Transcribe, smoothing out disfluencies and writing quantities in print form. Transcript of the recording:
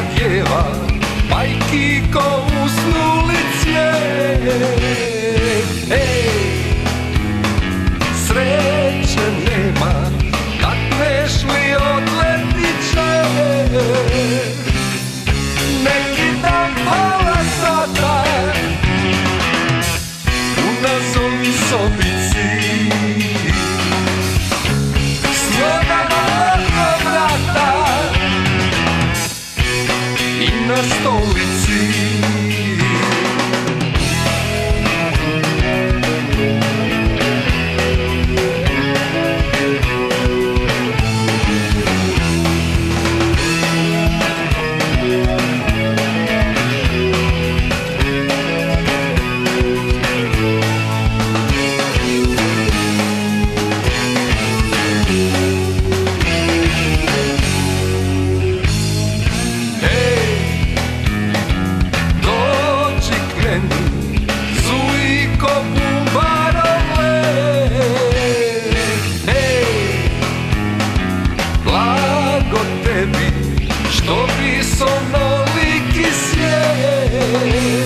djeva, majki ko usnuli cvijet. Sreće nema, takneš li odletit će. Neki dan pola sata u nazovi sobici, slobodno oko vrata i na stolici. Što bi sonoliki svijet.